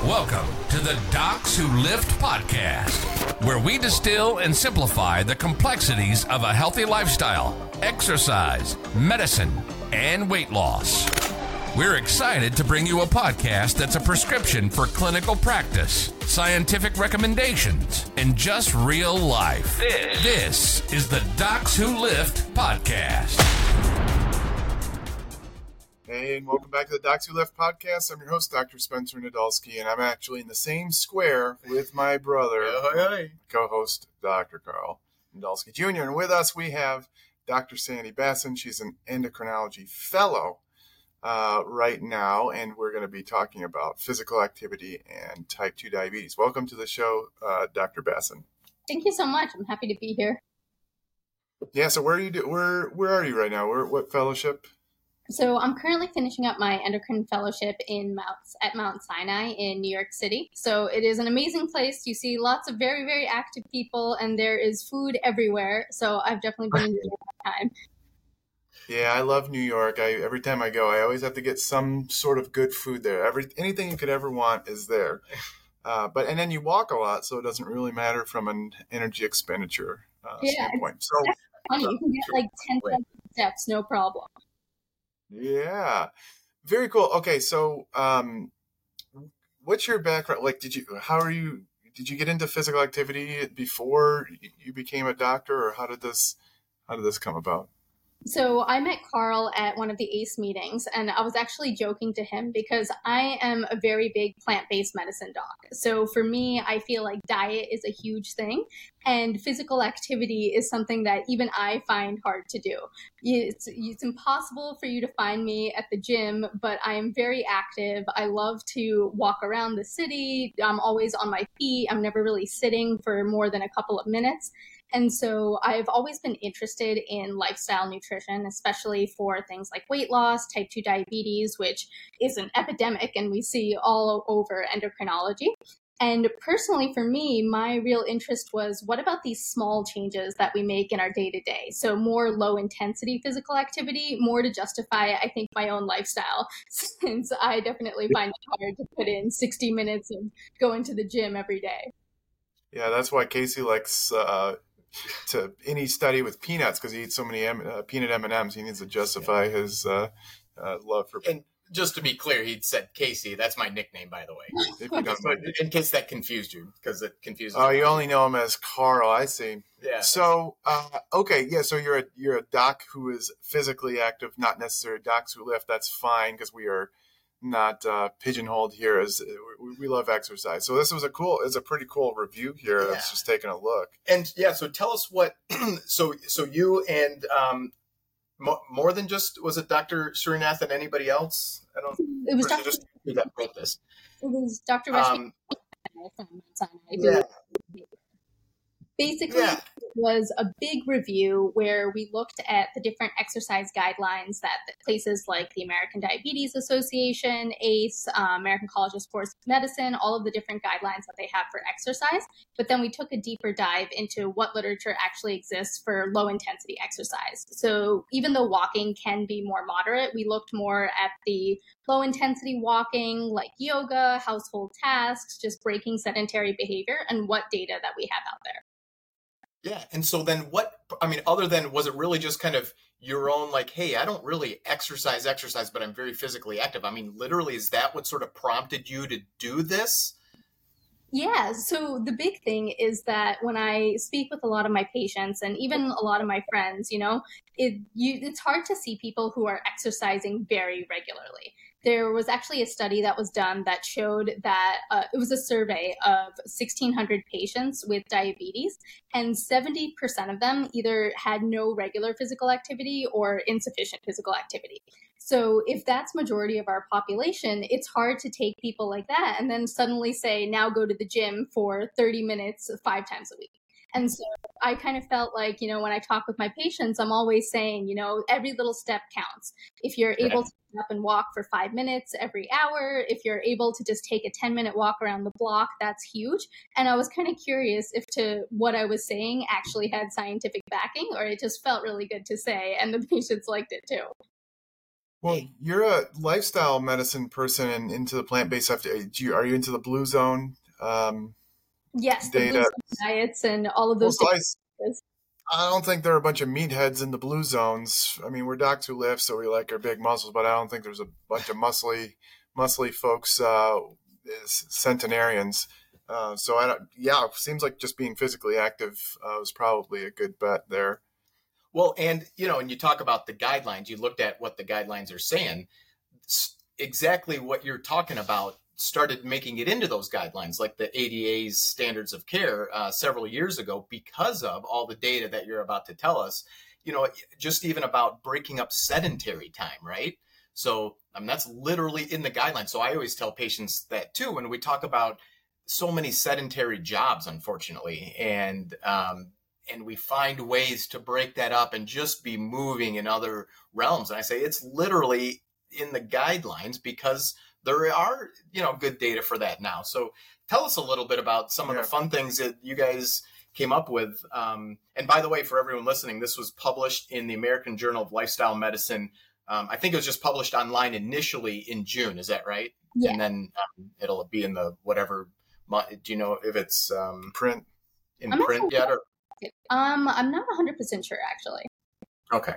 Welcome to the Docs Who Lift podcast, where we distill and simplify the complexities of a healthy lifestyle, exercise, medicine, and weight loss. We're excited to bring you a podcast that's a prescription for clinical practice, scientific recommendations, and just real life. This is the Docs Who Lift podcast. Hey, and welcome back to the Docs Who Lift podcast. I'm your host, Dr. Spencer Nadolski, and I'm actually in the same square with my brother, co-host, Dr. Carl Nadolski Jr. And with us, we have Dr. Sandy Basson. She's an endocrinology fellow right now, and we're going to be talking about physical activity and type 2 diabetes. Welcome to the show, Dr. Basson. Thank you so much. I'm happy to be here. Yeah, so where are you right now? What fellowship? So I'm currently finishing up my endocrine fellowship at Mount Sinai in New York City. So it is an amazing place. You see lots of very, very active people, and there is food everywhere. So I've definitely been enjoying my time. Yeah, I love New York. Every time I go, I always have to get some sort of good food there. Anything you could ever want is there. And then you walk a lot, so it doesn't really matter from an energy expenditure standpoint. So that's funny. You can get like 10,000 steps, no problem. Yeah, very cool. Okay, so what's your background? Like, did you get into physical activity before you became a doctor, or how did this come about? So I met Carl at one of the ACE meetings, and I was actually joking to him because I am a very big plant-based medicine doc. So for me, I feel like diet is a huge thing, and physical activity is something that even I find hard to do. It's impossible for you to find me at the gym, but I am very active. I love to walk around the city. I'm always on my feet. I'm never really sitting for more than a couple of minutes. And so I've always been interested in lifestyle nutrition, especially for things like weight loss, type 2 diabetes, which is an epidemic and we see all over endocrinology. And personally, for me, my real interest was, what about these small changes that we make in our day-to-day? So more low-intensity physical activity, more to justify, I think, my own lifestyle, since I definitely find it hard to put in 60 minutes of going to the gym every day. Yeah, that's why Casey likes to any study with peanuts, because he eats so many peanut M&Ms. He needs to justify his love for. And just to be clear, he said Casey. That's my nickname, by the way. In case that confused you, because it confuses. Oh, you only know him as Carl. I see. Yeah. So, okay, yeah. So you're a doc who is physically active, not necessarily docs who lift. That's fine, because we are not pigeonholed here as we love exercise. So this was a pretty cool review here. Yeah. That's just taking a look. And yeah, so tell us what, so you and more than just, was it Dr. Srinath and anybody else? It was Dr. Just that wrote this. It was Dr. Rashmi from Sinai. Yeah. Basically, It was a big review where we looked at the different exercise guidelines that places like the American Diabetes Association, ACE, American College of Sports Medicine, all of the different guidelines that they have for exercise. But then we took a deeper dive into what literature actually exists for low-intensity exercise. So even though walking can be more moderate, we looked more at the low-intensity walking, like yoga, household tasks, just breaking sedentary behavior, and what data that we have out there. Yeah. And so then other than, was it really just kind of your own, like, hey, I don't really exercise, but I'm very physically active? I mean, literally, is that what sort of prompted you to do this? Yeah. So the big thing is that when I speak with a lot of my patients and even a lot of my friends, it's hard to see people who are exercising very regularly. There was actually a study that was done that showed that it was a survey of 1,600 patients with diabetes, and 70% of them either had no regular physical activity or insufficient physical activity. So if that's majority of our population, it's hard to take people like that and then suddenly say, now go to the gym for 30 minutes 5 times a week. And so I kind of felt like, when I talk with my patients, I'm always saying, every little step counts. If you're able to get up and walk for 5 minutes every hour, if you're able to just take a 10-minute walk around the block, that's huge. And I was kind of curious if what I was saying actually had scientific backing, or it just felt really good to say, and the patients liked it too. Well, you're a lifestyle medicine person and into the plant-based stuff. Are you into the Blue Zone Yes, the data? Blue Zone diets and all of those I don't think there are a bunch of meatheads in the Blue Zones. I mean, we're docs who lift, so we like our big muscles, but I don't think there's a bunch of muscly folks, centenarians. It seems like just being physically active was probably a good bet there. Well, and you talk about the guidelines, you looked at what the guidelines are saying. Exactly what you're talking about started making it into those guidelines, like the ADA's standards of care several years ago, because of all the data that you're about to tell us, just even about breaking up sedentary time, right? So that's literally in the guidelines. So I always tell patients that too, when we talk about so many sedentary jobs, unfortunately, and we find ways to break that up and just be moving in other realms. And I say it's literally in the guidelines because there are, good data for that now. So tell us a little bit about some of the fun things that you guys came up with. And by the way, for everyone listening, this was published in the American Journal of Lifestyle Medicine. I think it was just published online initially in June. Is that right? Yeah. And then it'll be in the whatever. Do you know if it's print yet? Or? I'm not 100% sure, actually. Okay.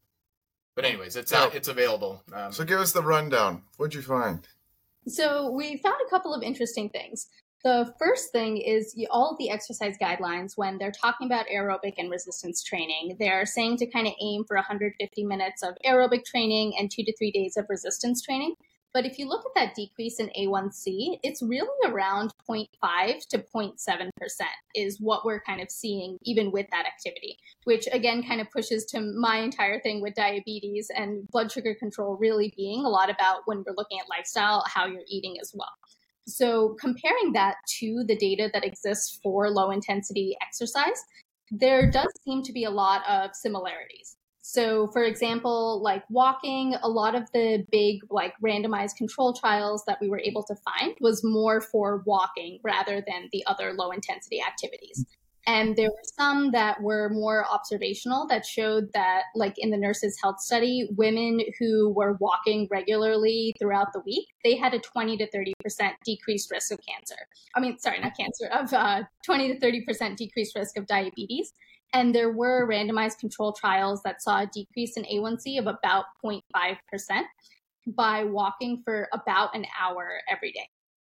But anyways, it's out. It's available. So give us the rundown. What'd you find? So we found a couple of interesting things. The first thing is all of the exercise guidelines, when they're talking about aerobic and resistance training, they're saying to kind of aim for 150 minutes of aerobic training and 2 to 3 days of resistance training. But if you look at that decrease in A1C, it's really around 0.5 to 0.7% is what we're kind of seeing even with that activity, which again kind of pushes to my entire thing with diabetes and blood sugar control really being a lot about when we're looking at lifestyle, how you're eating as well. So comparing that to the data that exists for low intensity exercise, there does seem to be a lot of similarities. So for example, like walking, a lot of the big like randomized control trials that we were able to find was more for walking rather than the other low intensity activities. And there were some that were more observational that showed that, like in the Nurses' Health Study, women who were walking regularly throughout the week, they had a 20 to 30% decreased risk of cancer. I mean, sorry, not cancer, of 20 to 30% decreased risk of diabetes. And there were randomized control trials that saw a decrease in A1C of about 0.5% by walking for about an hour every day.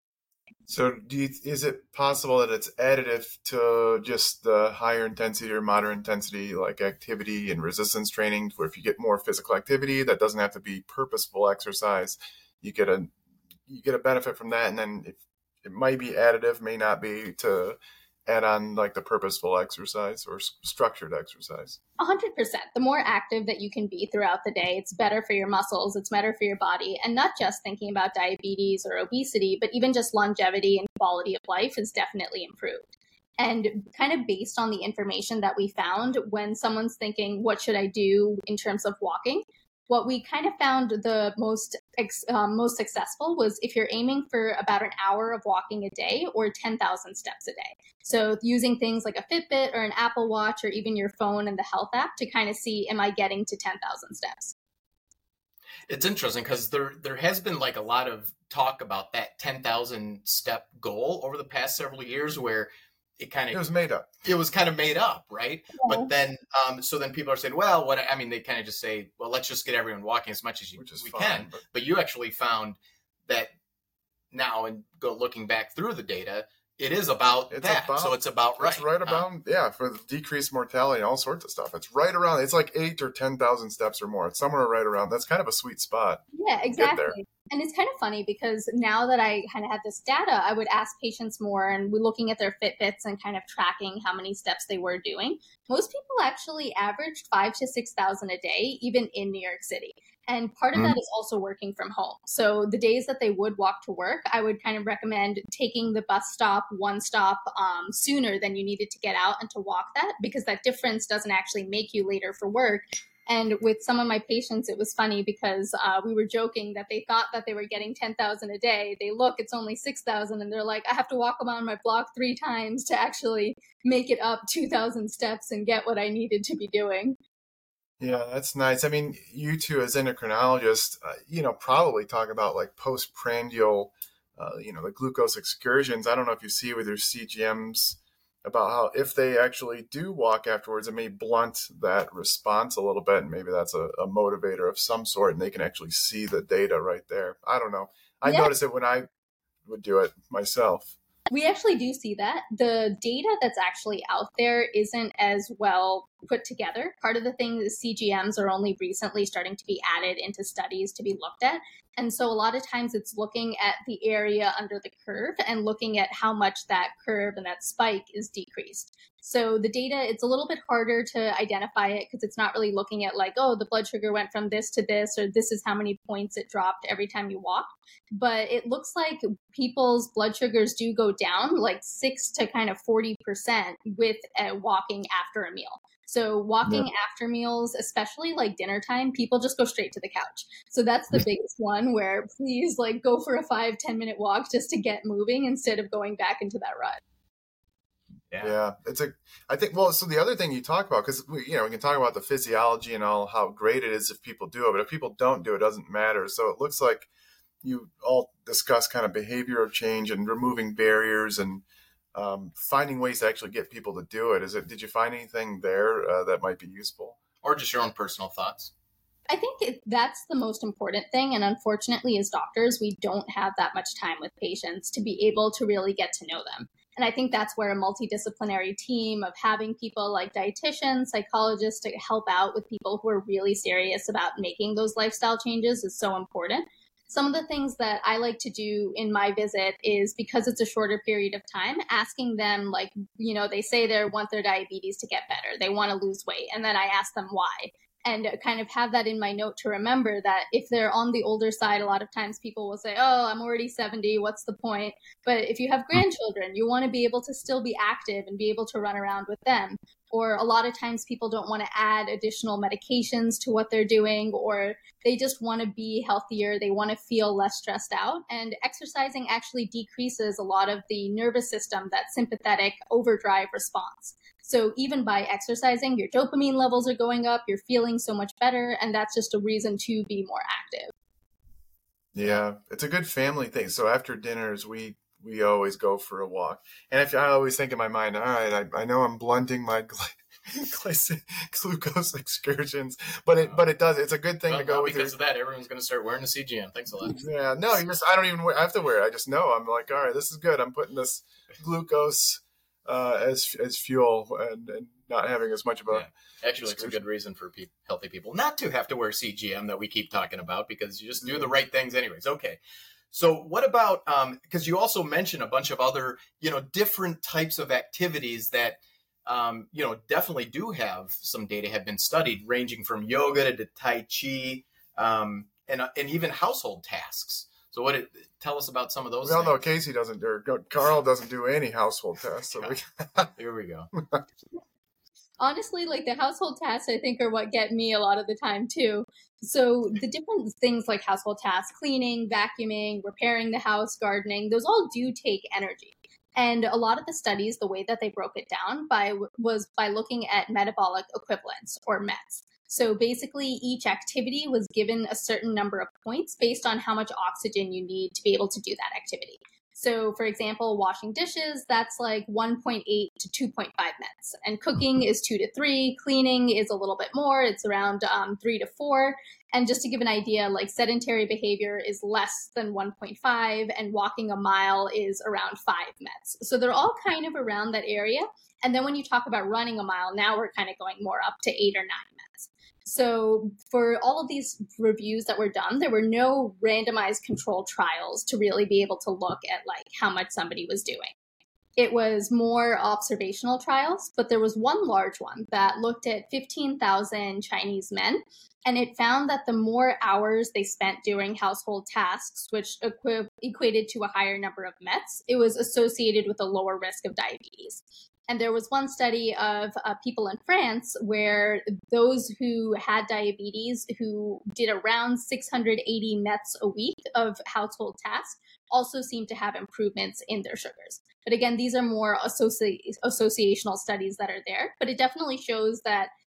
So is it possible that it's additive to just the higher intensity or moderate intensity like activity and resistance training, where if you get more physical activity that doesn't have to be purposeful exercise, you get a benefit from that, and then it might be additive, may not be, to add on like the purposeful exercise or structured exercise? 100%. The more active that you can be throughout the day, it's better for your muscles, it's better for your body. And not just thinking about diabetes or obesity, but even just longevity and quality of life is definitely improved. And kind of based on the information that we found, when someone's thinking, what should I do in terms of walking? What we kind of found the most successful was if you're aiming for about an hour of walking a day or 10,000 steps a day. So using things like a Fitbit or an Apple Watch or even your phone and the health app to kind of see, am I getting to 10,000 steps? It's interesting because there has been like a lot of talk about that 10,000 step goal over the past several years, where it was made up. It was kind of made up, right? Yeah. But then, so then people are saying, well, they kind of just say, well, let's just get everyone walking as much as we can. But you actually found that now, and looking back through the data, it is about that. So it's about right. It's right about, for the decreased mortality and all sorts of stuff. It's right around, it's like 8,000 or 10,000 steps or more. It's somewhere right around. That's kind of a sweet spot. Yeah, exactly. And it's kind of funny because now that I kind of had this data, I would ask patients more, and we're looking at their Fitbits and kind of tracking how many steps they were doing. Most people actually averaged 5,000 to 6,000 a day, even in New York City. And part of that is also working from home. So the days that they would walk to work, I would kind of recommend taking the bus stop, one stop sooner than you needed to get out and to walk that, because that difference doesn't actually make you later for work. And with some of my patients, it was funny because we were joking that they thought that they were getting 10,000 a day. They look, it's only 6,000. And they're like, I have to walk around my block 3 times to actually make it up 2,000 steps and get what I needed to be doing. Yeah, that's nice. I mean, you two as endocrinologists, probably talk about like postprandial, the glucose excursions. I don't know if you see with your CGMs about how if they actually do walk afterwards, it may blunt that response a little bit. And maybe that's a motivator of some sort, and they can actually see the data right there. I don't know. I noticed it when I would do it myself. We actually do see that. The data that's actually out there isn't as well put together. Part of the thing is CGMs are only recently starting to be added into studies to be looked at. And so a lot of times it's looking at the area under the curve and looking at how much that curve and that spike is decreased. So the data, it's a little bit harder to identify it because it's not really looking at like, oh, the blood sugar went from this to this, or this is how many points it dropped every time you walk. But it looks like people's blood sugars do go down like 6 to kind of 40% with walking after a meal. So walking after meals, especially like dinner time, people just go straight to the couch. So that's the biggest one where please like go for a 5-10 minute walk just to get moving instead of going back into that rut. Yeah, so the other thing you talk about, because we can talk about the physiology and all how great it is if people do it, but if people don't do it, it doesn't matter. So it looks like you all discuss kind of behavioral change and removing barriers and finding ways to actually get people to do it. Did you find anything there that might be useful? Or just your own personal thoughts? I think that's the most important thing. And unfortunately, as doctors, we don't have that much time with patients to be able to really get to know them. And I think that's where a multidisciplinary team of having people like dietitians, psychologists to help out with people who are really serious about making those lifestyle changes is so important. Some of the things that I like to do in my visit is, because it's a shorter period of time, asking them like, they say they want their diabetes to get better. They want to lose weight. And then I ask them why. And kind of have that in my note to remember that if they're on the older side, a lot of times people will say, oh, I'm already 70. What's the point? But if you have grandchildren, you want to be able to still be active and be able to run around with them. Or a lot of times people don't want to add additional medications to what they're doing, or they just want to be healthier. They want to feel less stressed out. And exercising actually decreases a lot of the nervous system, that sympathetic overdrive response. So even by exercising, your dopamine levels are going up, you're feeling so much better, and that's just a reason to be more active. Yeah, it's a good family thing. So after dinners, we always go for a walk. And I always think in my mind, all right, I know I'm blunting my glucose excursions, but it does. It's a good thing to go with. Because of that, everyone's going to start wearing a CGM. Thanks a lot. Yeah, no, I don't even have to wear it. I just know. I'm like, all right, this is good. I'm putting this glucose as fuel and not having as much of a. Yeah. Actually, it's a good reason for healthy people not to have to wear CGM that we keep talking about, because you just do the right things anyways. Okay. So what about, because you also mentioned a bunch of other, different types of activities that, definitely do have some data have been studied, ranging from yoga to Tai Chi, and even household tasks. So tell us about some of those things. No, Casey doesn't, or Carl doesn't do any household tasks. So Here we go. Honestly, like the household tasks, I think, are what get me a lot of the time too. So the different things like household tasks, cleaning, vacuuming, repairing the house, gardening, those all do take energy. And a lot of the studies, the way that they broke it down was by looking at metabolic equivalents, or METs. So basically, each activity was given a certain number of points based on how much oxygen you need to be able to do that activity. So, for example, washing dishes, that's like 1.8 to 2.5 METs. And cooking is 2 to 3. Cleaning is a little bit more. It's around 3 to 4. And just to give an idea, like sedentary behavior is less than 1.5, and walking a mile is around 5 METs. So they're all kind of around that area. And then when you talk about running a mile, now we're kind of going more up to 8 or 9 METs. So for all of these reviews that were done, there were no randomized controlled trials to really be able to look at like how much somebody was doing. It was more observational trials, but there was one large one that looked at 15,000 Chinese men, and it found that the more hours they spent doing household tasks, which equated to a higher number of METs, it was associated with a lower risk of diabetes. And there was one study of people in France where those who had diabetes, who did around 680 METs a week of household tasks, also seemed to have improvements in their sugars. But again, these are more associational studies that are there. But it definitely shows that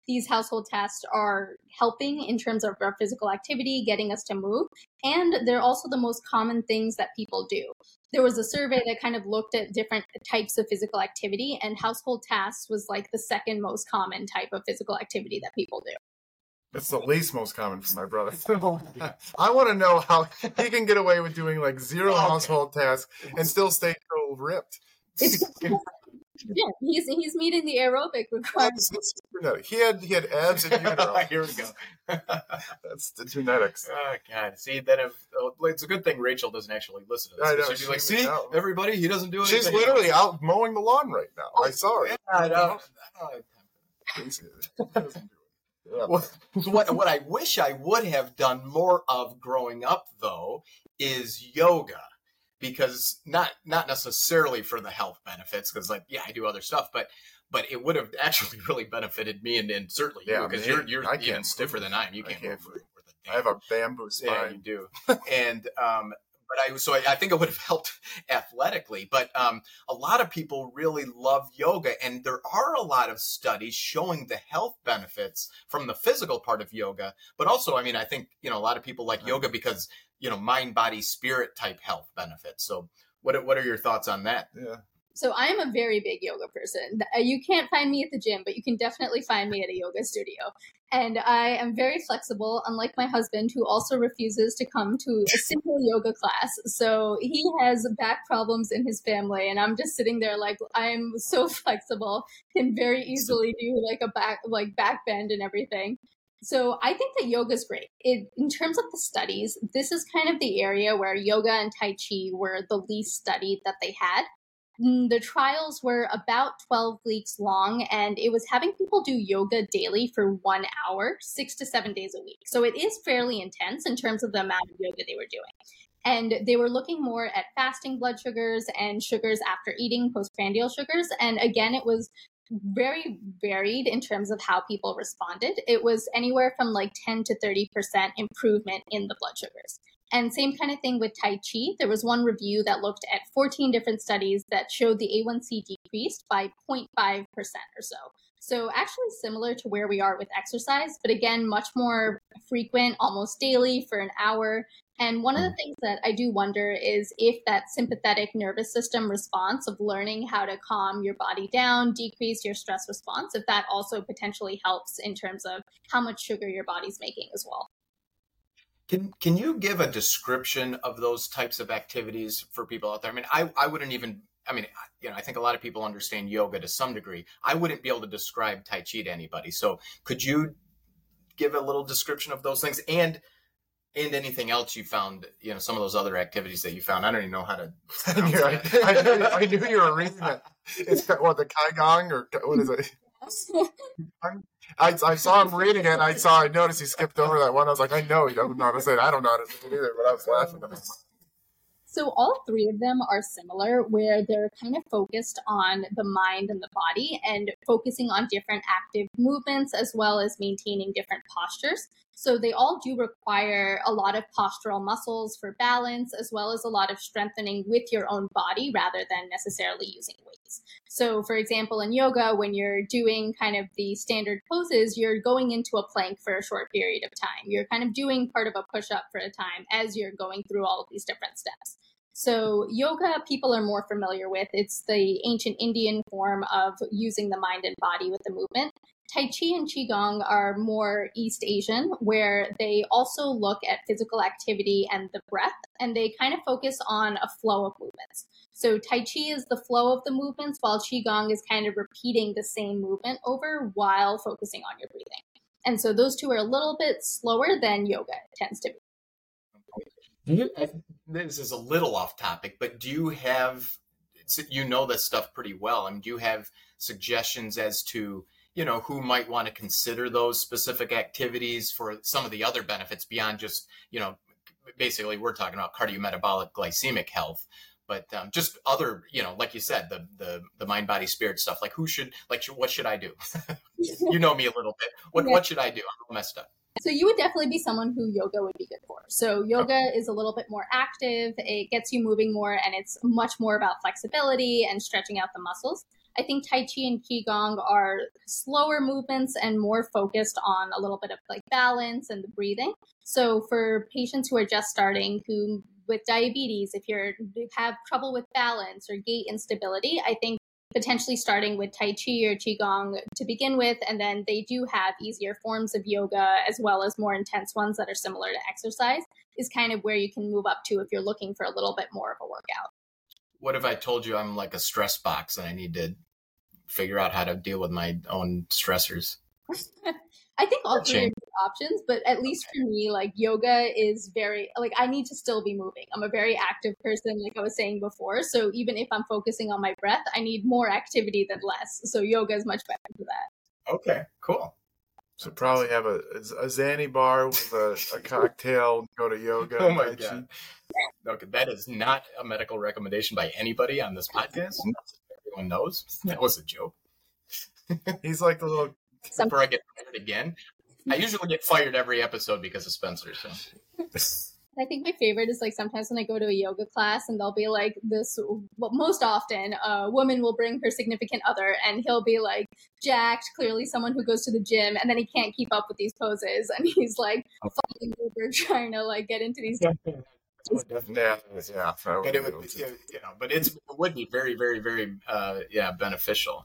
these household tasks are helping in terms of our physical activity, getting us to move, and they're also the most common things that people do. There was a survey that kind of looked at different types of physical activity, and household tasks was like the second most common type of physical activity that people do. It's the least most common for my brother. I want to know how he can get away with doing like 0 household tasks and still stay so ripped. Yeah, he's meeting the aerobic requirements. He had abs in utero. Here we go. That's the genetics. Oh God! See, it's a good thing Rachel doesn't actually listen to this. I know, She's like, see, everybody, he doesn't do anything. She's literally out mowing the lawn right now. I saw her. Yeah, I know. Yeah. What I wish I would have done more of growing up, though, is yoga. Because not necessarily for the health benefits, because like, yeah, I do other stuff, but it would have actually really benefited me and certainly you, because you're even stiffer than I am. You can't move with a I have a bamboo spine. Yeah, you do. And but I think it would have helped athletically. But a lot of people really love yoga, and there are a lot of studies showing the health benefits from the physical part of yoga. But also, I mean, I think a lot of people like yoga because mind, body, spirit type health benefits. So what are your thoughts on that? Yeah. So I am a very big yoga person. You can't find me at the gym, but you can definitely find me at a yoga studio. And I am very flexible, unlike my husband, who also refuses to come to a single yoga class. So he has back problems in his family, and I'm just sitting there like, I'm so flexible, can very easily do like a back bend and everything. So I think that yoga is great. In terms of the studies, this is kind of the area where yoga and Tai Chi were the least studied that they had. The trials were about 12 weeks long, and it was having people do yoga daily for 1 hour, 6 to 7 days a week. So it is fairly intense in terms of the amount of yoga they were doing. And they were looking more at fasting blood sugars and sugars after eating, postprandial sugars. And again, it was very varied in terms of how people responded. It was anywhere from like 10 to 30% improvement in the blood sugars. And same kind of thing with Tai Chi. There was one review that looked at 14 different studies that showed the A1C decreased by 0.5% or so. So actually similar to where we are with exercise, but again, much more frequent, almost daily for an hour. And one of the things that I do wonder is if that sympathetic nervous system response of learning how to calm your body down, decrease your stress response, if that also potentially helps in terms of how much sugar your body's making as well. Can you give a description of those types of activities for people out there? I mean, I wouldn't even, I think a lot of people understand yoga to some degree. I wouldn't be able to describe Tai Chi to anybody. So could you give a little description of those things and anything else you found, some of those other activities that you found? I don't even know how to. I knew you were reading that. It's what, the Qigong, or what is it? I saw him reading it. I noticed he skipped over that one. I was like, I know he doesn't know how to say it. I don't know how to say it either, but I was laughing at him. So all three of them are similar, where they're kind of focused on the mind and the body and focusing on different active movements as well as maintaining different postures. So they all do require a lot of postural muscles for balance, as well as a lot of strengthening with your own body rather than necessarily using weights. So for example, in yoga, when you're doing kind of the standard poses, you're going into a plank for a short period of time. You're kind of doing part of a push-up for a time as you're going through all of these different steps. So yoga, people are more familiar with. It's the ancient Indian form of using the mind and body with the movement. Tai Chi and Qigong are more East Asian, where they also look at physical activity and the breath, and they kind of focus on a flow of movements. So Tai Chi is the flow of the movements, while Qigong is kind of repeating the same movement over while focusing on your breathing. And so those two are a little bit slower than yoga tends to be. This is a little off topic, but do you have, this stuff pretty well. I mean, do you have suggestions as to, who might want to consider those specific activities for some of the other benefits beyond just, basically we're talking about cardiometabolic glycemic health, but just other, like you said, the mind, body, spirit stuff, like what should I do? You know me a little bit. What should I do? I'm all messed up. So you would definitely be someone who yoga would be good for. So yoga is a little bit more active. It gets you moving more, and it's much more about flexibility and stretching out the muscles. I think Tai Chi and Qigong are slower movements and more focused on a little bit of like balance and the breathing. So for patients who are just starting, who with diabetes, if you have trouble with balance or gait instability, I think potentially starting with Tai Chi or Qigong to begin with, and then they do have easier forms of yoga as well as more intense ones that are similar to exercise, is kind of where you can move up to if you're looking for a little bit more of a workout. What if I told you I'm like a stress box and I need to figure out how to deal with my own stressors? I think all three are good options, but at least for me, like yoga is very, like I need to still be moving. I'm a very active person, like I was saying before. So even if I'm focusing on my breath, I need more activity than less. So yoga is much better for that. Okay, cool. So probably have a Zanny bar with a cocktail, go to yoga. Oh my God. Okay, that is not a medical recommendation by anybody on this podcast. Everyone knows that was a joke. He's like the little... Before I get fired again. I usually get fired every episode because of Spencer. So I think my favorite is like sometimes when I go to a yoga class and they'll be like this, well, most often a woman will bring her significant other and he'll be like jacked, clearly someone who goes to the gym, and then he can't keep up with these poses and he's like falling over trying to like get into these. Yeah. And it would, but it would be very, very, very, beneficial.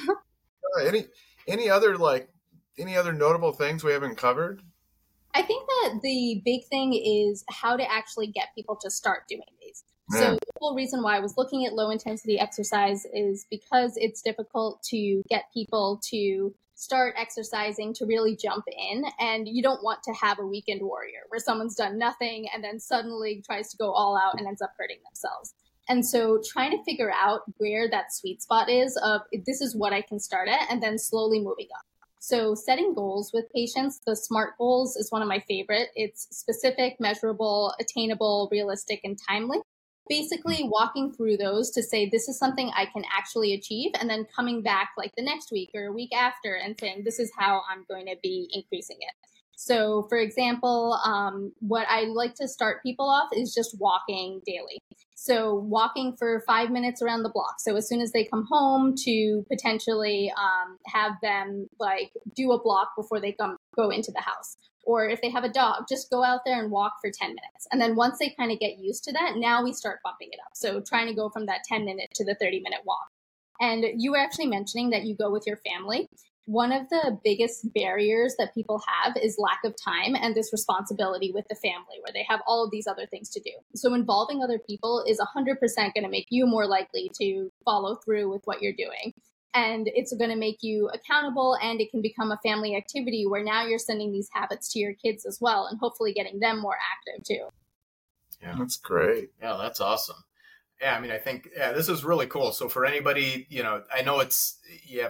Any other notable things we haven't covered? I think that the big thing is how to actually get people to start doing these. So the whole reason why I was looking at low intensity exercise is because it's difficult to get people to start exercising, to really jump in. And you don't want to have a weekend warrior where someone's done nothing and then suddenly tries to go all out and ends up hurting themselves. And so trying to figure out where that sweet spot is of this is what I can start at, and then slowly moving up. So setting goals with patients, the SMART goals is one of my favorite. It's specific, measurable, attainable, realistic, and timely. Basically walking through those to say, this is something I can actually achieve, and then coming back like the next week or a week after and saying, this is how I'm going to be increasing it. So for example, what I like to start people off is just walking daily. So walking for 5 minutes around the block. So as soon as they come home to potentially have them like do a block before they go into the house. Or if they have a dog, just go out there and walk for 10 minutes. And then once they kind of get used to that, now we start bumping it up. So trying to go from that 10-minute to the 30-minute walk. And you were actually mentioning that you go with your family. One of the biggest barriers that people have is lack of time and this responsibility with the family where they have all of these other things to do. So involving other people is 100% going to make you more likely to follow through with what you're doing. And it's going to make you accountable, and it can become a family activity where now you're sending these habits to your kids as well and hopefully getting them more active too. Yeah, that's great. Yeah, that's awesome. Yeah, I mean, I think this is really cool. So for anybody, I know it's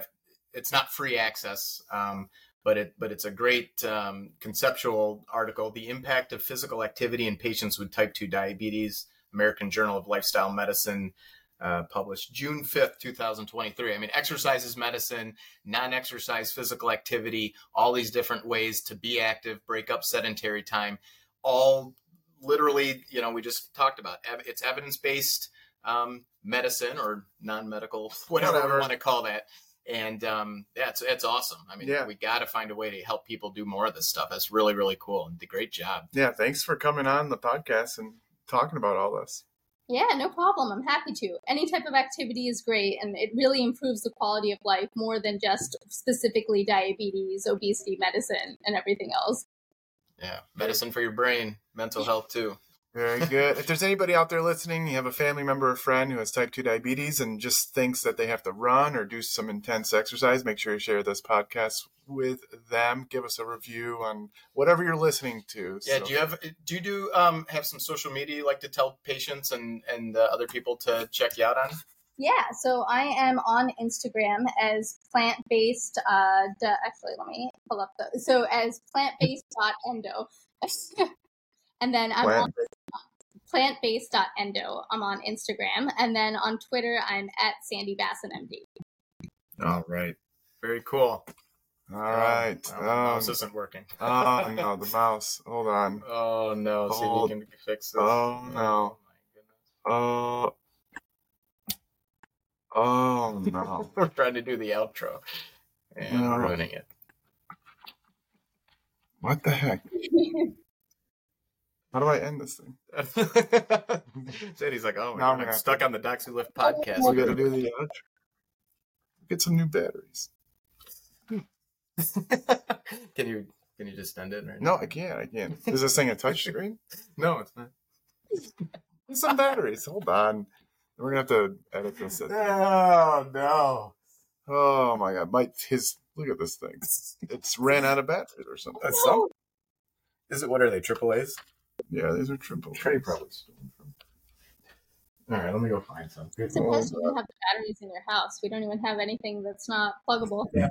not free access, but it's a great conceptual article. The Impact of Physical Activity in Patients with Type 2 Diabetes, American Journal of Lifestyle Medicine, published June 5th, 2023. I mean, exercise is medicine, non-exercise physical activity, all these different ways to be active, break up sedentary time, all literally, we just talked about. It's evidence-based medicine or non-medical, whatever we want to call that. And it's awesome. I mean, we got to find a way to help people do more of this stuff. That's really, really cool. And great job. Yeah, thanks for coming on the podcast and talking about all this. Yeah, no problem. I'm happy to. Any type of activity is great, and it really improves the quality of life more than just specifically diabetes, obesity medicine, and everything else. Yeah, medicine for your brain, mental health too. Very good. If there's anybody out there listening, you have a family member or friend who has type 2 diabetes and just thinks that they have to run or do some intense exercise, make sure you share this podcast with them. Give us a review on whatever you're listening to. Yeah. So. Do you have some social media you like to tell patients and other people to check you out on? Yeah. So I am on Instagram as plant-based, actually, let me pull up as plant-based.endo. And then I'm on plant-based.endo. I'm on Instagram. And then on Twitter, I'm at Sandy Basson MD. All right. Very cool. All right. The mouse isn't working. Oh, no, the mouse. Hold on. Oh, no. See if you can fix this. Oh, no. Oh, my goodness. Oh, Oh, no. We're trying to do the outro and ruining it. What the heck? How do I end this thing? He's like, oh, now I'm stuck on the Docs Who Lift podcast. We got to do the outro. Get some new batteries. Can you just end it? Right No, now? I can't. Is this thing a touch screen? No, it's not. Some batteries. Hold on. We're going to have to edit this. Oh, no. Oh, my God. Look at this thing. It's ran out of batteries or something. That's some. Is it, what are they, AAAs? Yeah, these are triple. Trey probably stole them from. All right, let me go find some. It's impressive you have the batteries in your house. We don't even have anything that's not pluggable. Yeah.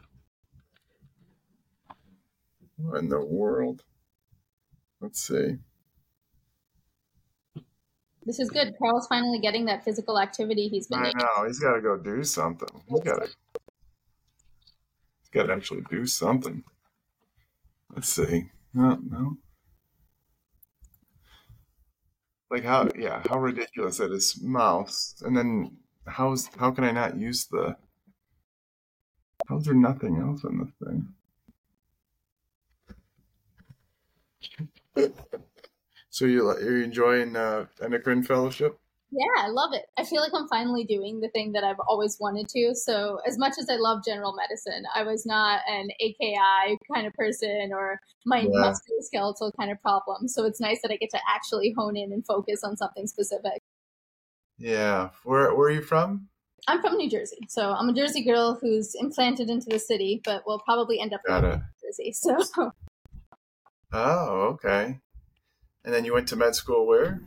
What in the world? Let's see. This is good. Carl's finally getting that physical activity he's been I needing. know. He's got to go do something. He's got to actually do something. Let's see. No. Like how ridiculous that is, mouse. And then how can I not use how's there nothing else on this thing? So you're enjoying Endocrine Fellowship? Yeah, I love it. I feel like I'm finally doing the thing that I've always wanted to. So as much as I love general medicine, I was not an AKI kind of person or musculoskeletal kind of problem. So it's nice that I get to actually hone in and focus on something specific. Yeah. Where are you from? I'm from New Jersey. So I'm a Jersey girl who's implanted into the city, but will probably end up in New Jersey. So. Oh, okay. And then you went to med school where?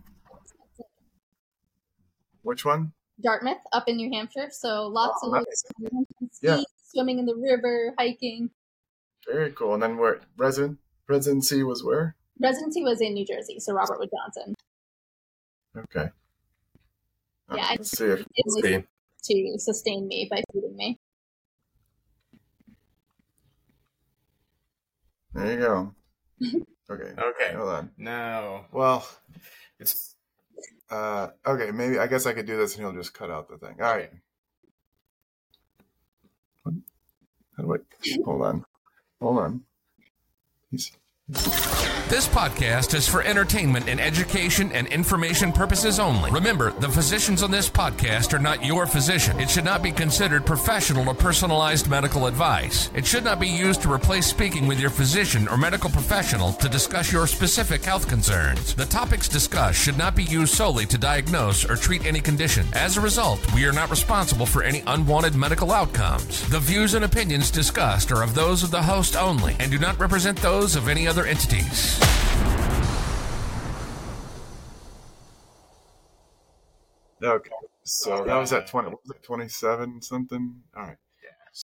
Which one? Dartmouth, up in New Hampshire. So lots of nice. swimming in the river, hiking. Very cool. And then where residency was where? Residency was in New Jersey, so Robert Wood Johnson. Okay. Yeah, let's see if to sustain me by feeding me. There you go. Okay. Hold on. No. Well, it's okay. Maybe I guess I could do this, and he'll just cut out the thing. All right. How do I? Hold on. This podcast is for entertainment and education and information purposes only. Remember, the physicians on this podcast are not your physician. It should not be considered professional or personalized medical advice. It should not be used to replace speaking with your physician or medical professional to discuss your specific health concerns. The topics discussed should not be used solely to diagnose or treat any condition. As a result, we are not responsible for any unwanted medical outcomes. The views and opinions discussed are of those of the host only and do not represent those of any other entities. Okay, so that was at 27 something. All right.